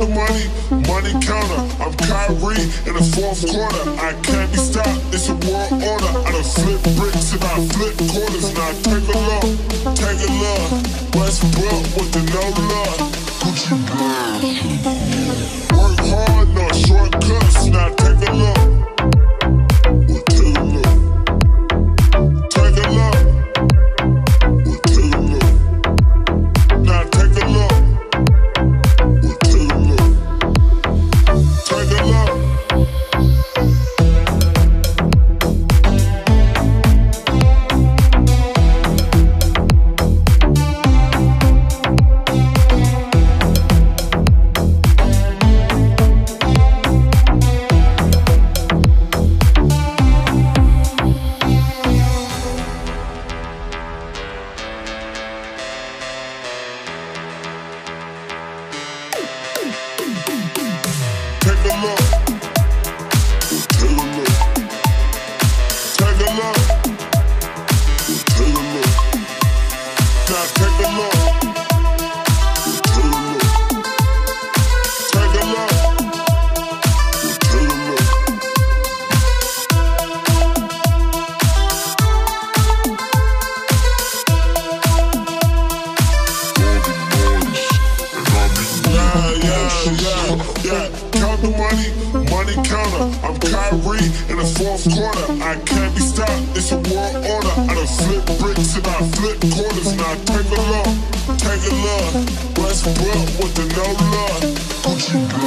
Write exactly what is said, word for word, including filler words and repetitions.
the money, money counter. I'm Kyrie in the fourth quarter. I can't be stopped, it's a world order. I done flip bricks and I flip quarters. Now take a look, take a look. Westbrook with the no love. Gucci work hard, no shortcuts. Now take a look. Well, take a look. Take a look. Well, take a look. Now take a look. Well, take a look. Take a look. Take a look. Take a look. Take a look. Take a look. Now take a look. Take a look. Take a look. Take a look. Yeah, yeah, yeah, yeah. Count the money, money counter. I'm Kyrie in the fourth quarter. I can't be stopped, it's a world order. I done flip bricks and I flip quarters. Now take a look, take a look. Westbrook with the no love. Gucci